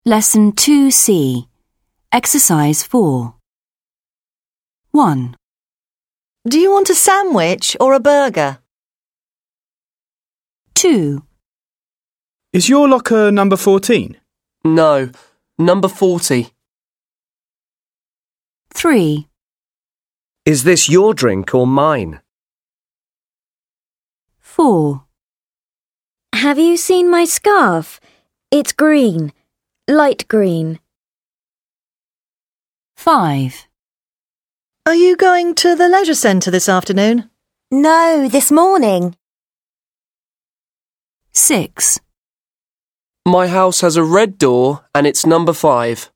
Lesson 2C, Exercise 4. 1. Do you want a sandwich or a burger? 2. Is your locker number 14? No, number 40. 3. Is this your drink or mine? 4. Have you seen my scarf? It's green, light green. 5. Are you going to the leisure centre this afternoon? No, this morning. 6. My house has a red door and it's number 5.